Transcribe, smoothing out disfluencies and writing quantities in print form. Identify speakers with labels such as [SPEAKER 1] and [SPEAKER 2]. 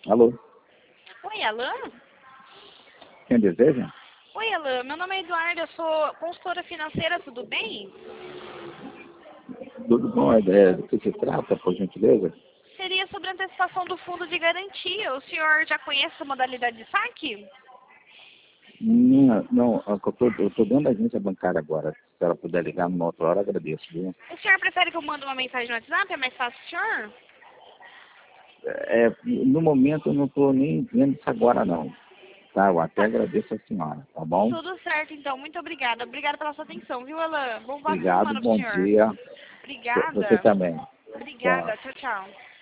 [SPEAKER 1] Alô,
[SPEAKER 2] Oi, Alan?
[SPEAKER 1] quem deseja?
[SPEAKER 2] Oi, Alan. Meu nome é Eduardo, eu sou consultora financeira, tudo bem?
[SPEAKER 1] Tudo bom? Do que se trata, por gentileza?
[SPEAKER 2] Seria sobre a antecipação do fundo de garantia. O senhor já conhece a modalidade de saque?
[SPEAKER 1] Não, não, eu tô dentro da agência bancária agora. Se ela puder ligar numa outra hora, agradeço, viu?
[SPEAKER 2] O senhor prefere que eu mande uma mensagem no WhatsApp? É mais fácil, senhor?
[SPEAKER 1] No momento eu não estou nem vendo isso agora não. Tá, eu até
[SPEAKER 2] Tá.
[SPEAKER 1] agradeço a senhora, tá bom?
[SPEAKER 2] Tudo certo, então. Muito obrigada. Obrigada pela sua atenção, viu, Alan? Bom final de
[SPEAKER 1] Obrigado,
[SPEAKER 2] semana pro
[SPEAKER 1] bom
[SPEAKER 2] senhor.
[SPEAKER 1] dia. Você
[SPEAKER 2] Obrigada.
[SPEAKER 1] também.
[SPEAKER 2] Obrigada.
[SPEAKER 1] Tchau.
[SPEAKER 2] Tchau, tchau.